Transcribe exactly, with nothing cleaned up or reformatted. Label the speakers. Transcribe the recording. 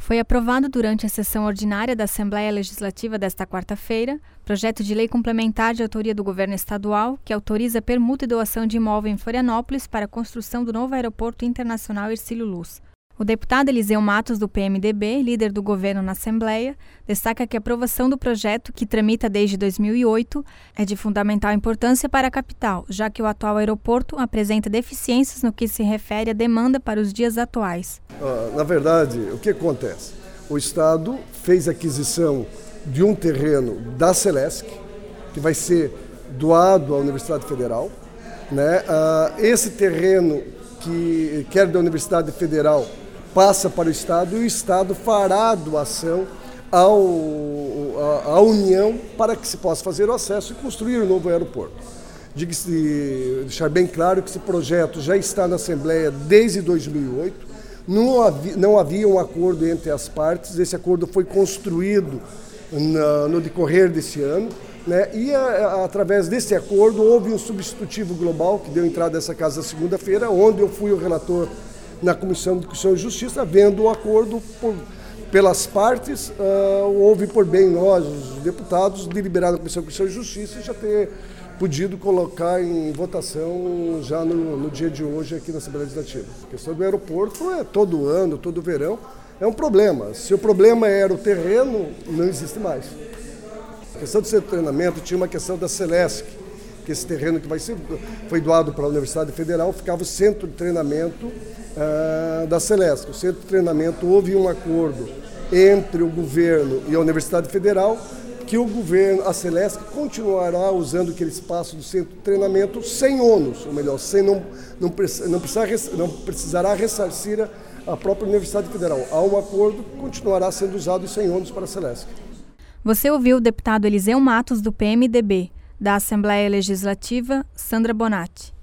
Speaker 1: Foi aprovado durante a sessão ordinária da Assembleia Legislativa desta quarta-feira, projeto de lei complementar de autoria do governo estadual que autoriza permuta e doação de imóvel em Florianópolis para a construção do novo aeroporto internacional Hercílio Luz. O deputado Eliseu Matos, do P M D B, líder do governo na Assembleia, destaca que a aprovação do projeto, que tramita desde dois mil e oito, é de fundamental importância para a capital, já que o atual aeroporto apresenta deficiências no que se refere à demanda para os dias atuais.
Speaker 2: Uh, na verdade, o que acontece? O Estado fez aquisição de um terreno da Celesc, que vai ser doado à Universidade Federal. Né? Uh, esse terreno que quer da Universidade Federal passa para o Estado e o Estado fará a doação ao, à, à União para que se possa fazer o acesso e construir o novo aeroporto. Diga-se, deixar bem claro que esse projeto já está na Assembleia desde dois mil e oito, não havia, não havia um acordo entre as partes, esse acordo foi construído na, no decorrer desse ano, né? E a, a, através desse acordo houve um substitutivo global que deu entrada a essa casa segunda-feira, onde eu fui o relator na Comissão de Constituição e Justiça, vendo o acordo por, pelas partes, uh, houve por bem nós, os deputados, deliberar na Comissão de Constituição e Justiça e já ter podido colocar em votação já no, no dia de hoje aqui na Assembleia Legislativa. A questão do aeroporto é todo ano, todo verão, é um problema. Se o problema era o terreno, não existe mais. A questão do centro de treinamento tinha uma questão da Celesc, que esse terreno que vai ser, foi doado para a Universidade Federal, ficava o centro de treinamento uh, da Celesc. O centro de treinamento, houve um acordo entre o governo e a Universidade Federal, que o governo, a Celesc, continuará usando aquele espaço do centro de treinamento sem ônus, ou melhor, sem, não, não, não, precisar, não precisará ressarcir a própria Universidade Federal. Há um acordo que continuará sendo usado sem ônus para a Celesc.
Speaker 1: Você ouviu o deputado Eliseu Matos, do P M D B, da Assembleia Legislativa, Sandra Bonatti.